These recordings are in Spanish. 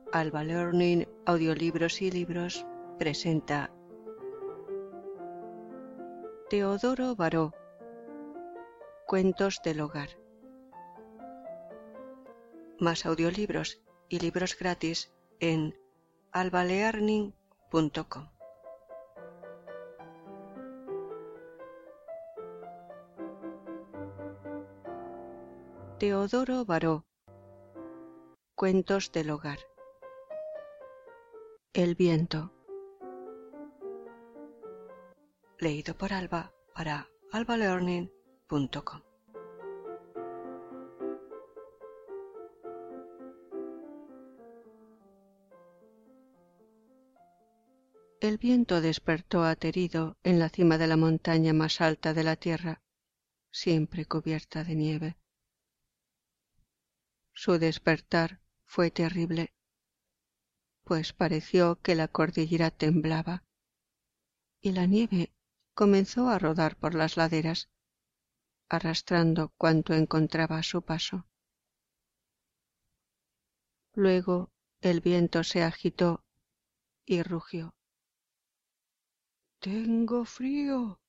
Alba Learning Audiolibros y Libros presenta Teodoro Baró, Cuentos del Hogar. Más audiolibros y libros gratis en albalearning.com. Teodoro Baró, Cuentos del Hogar. El viento. Leído por Alba para albalearning.com. El viento despertó aterido en la cima de la montaña más alta de la tierra, siempre cubierta de nieve. Su despertar fue terrible, pues pareció que la cordillera temblaba y la nieve comenzó a rodar por las laderas, arrastrando cuanto encontraba a su paso. Luego el viento se agitó y rugió. «¡Tengo frío!».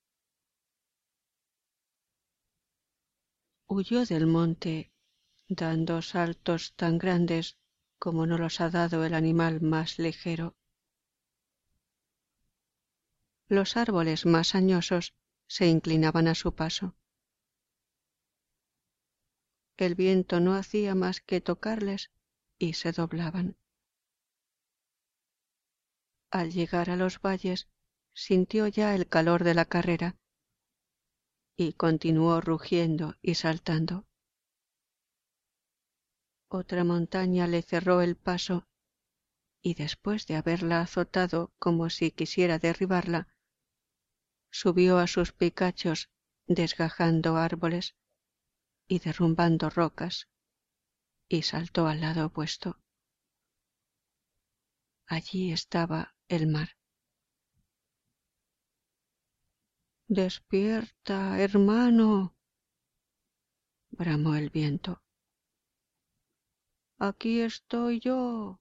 Huyó del monte, dando saltos tan grandes como no los ha dado el animal más ligero. Los árboles más añosos se inclinaban a su paso. El viento no hacía más que tocarles y se doblaban. Al llegar a los valles, sintió ya el calor de la carrera y continuó rugiendo y saltando. Otra montaña le cerró el paso y después de haberla azotado como si quisiera derribarla, subió a sus picachos desgajando árboles y derrumbando rocas, y saltó al lado opuesto. Allí estaba el mar. «¡Despierta, hermano!», bramó el viento. «Aquí estoy yo».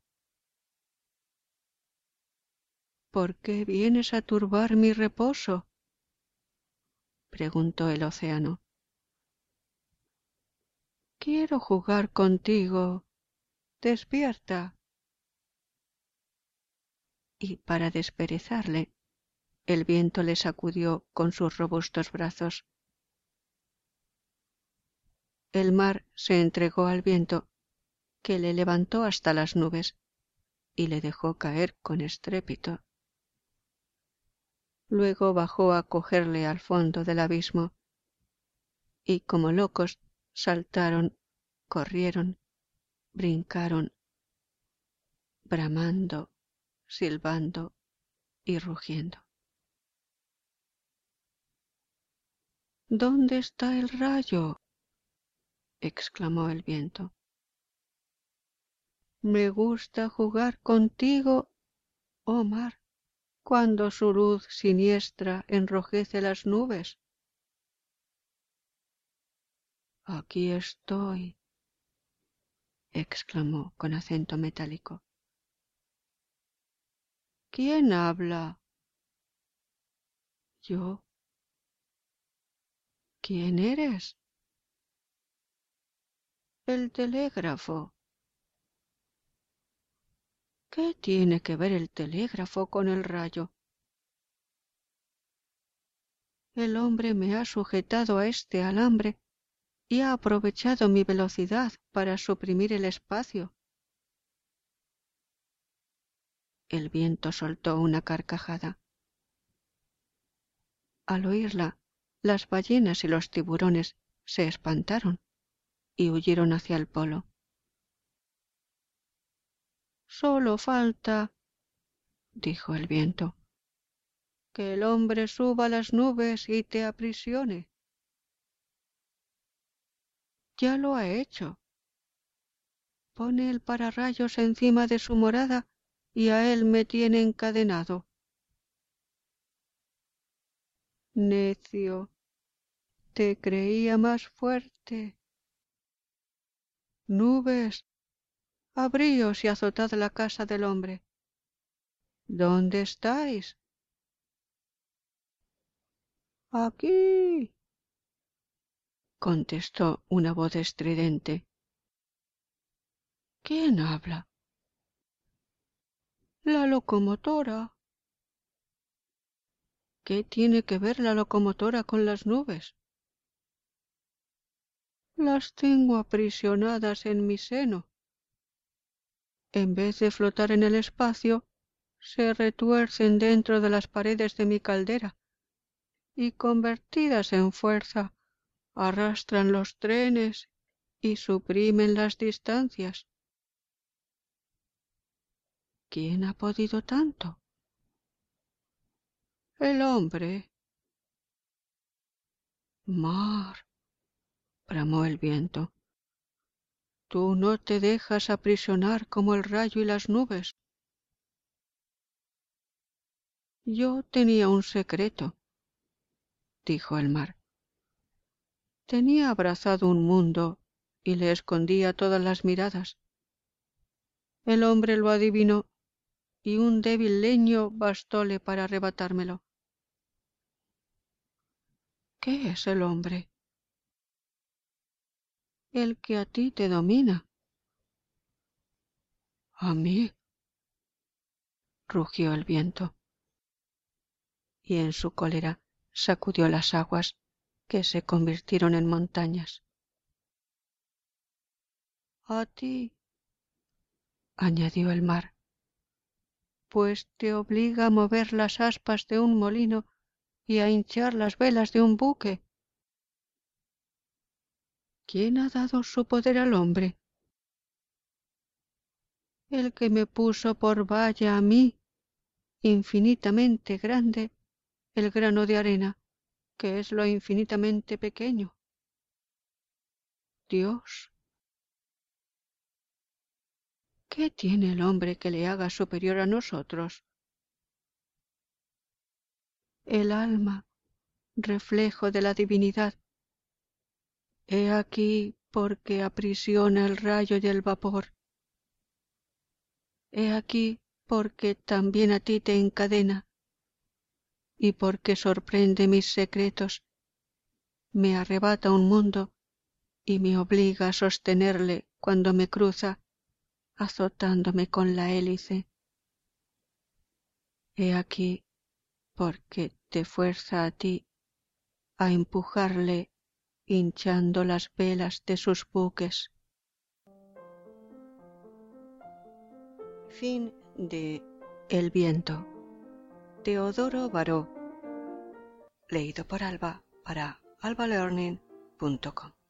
«¿Por qué vienes a turbar mi reposo?», preguntó el océano. «Quiero jugar contigo. Despierta». Y para desperezarle, el viento le sacudió con sus robustos brazos. El mar se entregó al viento, que le levantó hasta las nubes y le dejó caer con estrépito. Luego bajó a cogerle al fondo del abismo, y como locos saltaron, corrieron, brincaron, bramando, silbando y rugiendo. «¿Dónde está el rayo?», exclamó el viento. «Me gusta jugar contigo, oh mar, cuando su luz siniestra enrojece las nubes». «Aquí estoy», exclamó con acento metálico. «¿Quién habla?». «Yo». «¿Quién eres?». «El telégrafo». «¿Qué tiene que ver el telégrafo con el rayo?». «El hombre me ha sujetado a este alambre y ha aprovechado mi velocidad para suprimir el espacio». El viento soltó una carcajada. Al oírla, las ballenas y los tiburones se espantaron y huyeron hacia el polo. «Solo falta», dijo el viento, «que el hombre suba a las nubes y te aprisione». «Ya lo ha hecho. Pone el pararrayos encima de su morada y a él me tiene encadenado». «Necio, te creía más fuerte». «Nubes, abríos y azotad la casa del hombre. ¿Dónde estáis? Aquí, contestó una voz estridente. ¿Quién habla? La locomotora. ¿Qué tiene que ver la locomotora con las nubes? Las tengo aprisionadas en mi seno. En vez de flotar en el espacio, se retuercen dentro de las paredes de mi caldera y, convertidas en fuerza, arrastran los trenes y suprimen las distancias. ¿Quién ha podido tanto? El hombre. Mar, bramó el viento. Tú no te dejas aprisionar como el rayo y las nubes. Yo tenía un secreto, dijo el mar. Tenía abrazado un mundo y le escondía todas las miradas. El hombre lo adivinó y un débil leño bastóle para arrebatármelo. ¿Qué es el hombre? El que a ti te domina. ¿A mí? Rugió el viento, y en su cólera sacudió las aguas que se convirtieron en montañas. A ti, añadió el mar, pues te obliga a mover las aspas de un molino y a hinchar las velas de un buque. ¿Quién ha dado su poder al hombre? El que me puso por valla a mí, infinitamente grande, el grano de arena, que es lo infinitamente pequeño. Dios. ¿Qué tiene el hombre que le haga superior a nosotros? El alma, reflejo de la divinidad. He aquí porque aprisiona el rayo y el vapor. He aquí porque también a ti te encadena, y porque sorprende mis secretos, me arrebata un mundo y me obliga a sostenerle cuando me cruza, azotándome con la hélice. He aquí porque te fuerza a ti a empujarle hinchando las velas de sus buques. Fin de El viento, Teodoro Baró, leído por Alba para albalearning.com.